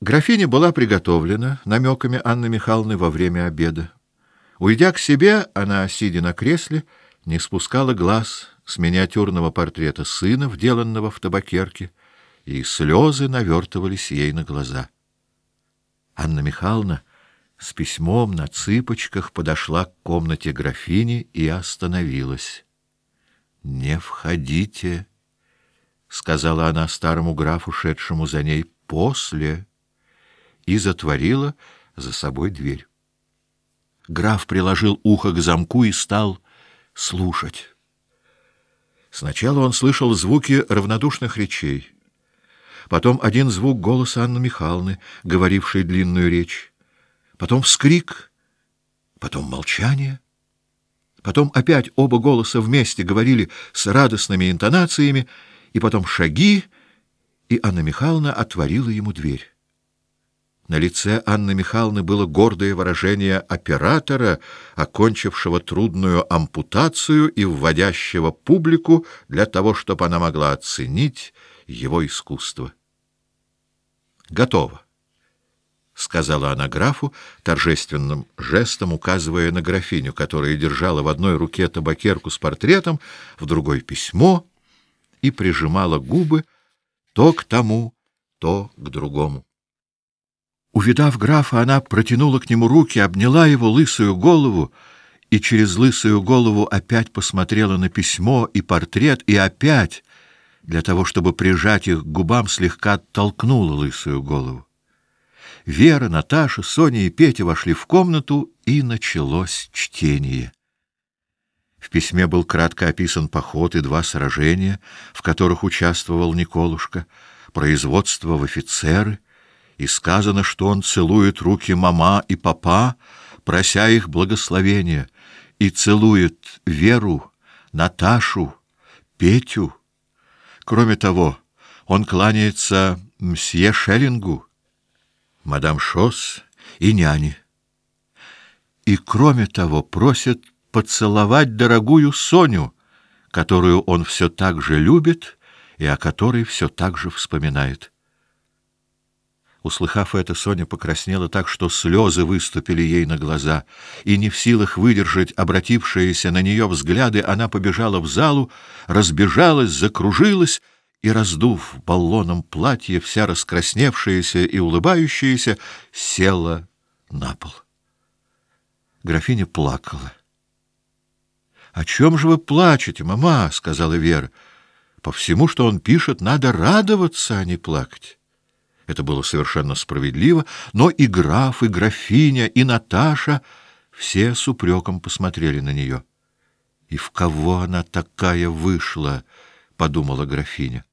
Графиня была приготовлена намеками Анны Михайловны во время обеда. Уйдя к себе, она, сидя на кресле, не спускала глаз с миниатюрного портрета сына, вделанного в табакерке, и слезы навертывались ей на глаза. Анна Михайловна с письмом на цыпочках подошла к комнате графини и остановилась. «Не входите», — сказала она старому графу, шедшему за ней, — «после», и затворила за собой дверь. Граф приложил ухо к замку и стал слушать. Сначала он слышал звуки равнодушных речей, потом один звук голоса Анны Михайловны, говорившей длинную речь, потом вскрик, потом молчание, потом опять оба голоса вместе говорили с радостными интонациями, и потом шаги, и Анна Михайловна отворила ему дверь. На лице Анны Михайловны было гордое выражение оператора, окончившего трудную ампутацию и вводящего публику для того, чтобы она могла оценить его искусство. «Готово», — сказала она графу, торжественным жестом указывая на графиню, которая держала в одной руке табакерку с портретом, в другой — письмо, и прижимала губы то к тому, то к другому. Увидав графа, она протянула к нему руки, обняла его лысую голову и через лысую голову опять посмотрела на письмо и портрет, и опять, для того чтобы прижать их к губам, слегка оттолкнула лысую голову. Вера, Наташа, Соня и Петя вошли в комнату, и началось чтение. В письме был кратко описан поход и 2 сражения, в которых участвовал Николушка, производство в офицеры, и сказано, что он целует руки мама и папа, прося их благословения, и целует Веру, Наташу, Петю. Кроме того, он кланяется мсье Шеллингу, мадам Шосс и няне. И кроме того просит поцеловать дорогую Соню, которую он все так же любит и о которой все так же вспоминает. Услыхав это, Соня покраснела так, что слезы выступили ей на глаза, и не в силах выдержать обратившиеся на нее взгляды, она побежала в залу, разбежалась, закружилась и, раздув баллоном платье, вся раскрасневшаяся и улыбающаяся, села на пол. Графиня плакала. — О чем же вы плачете, мама? — сказала Вера. — По всему, что он пишет, надо радоваться, а не плакать. Это было совершенно справедливо, но и граф, и графиня, и Наташа все с упреком посмотрели на нее. «И в кого она такая вышла?» — подумала графиня.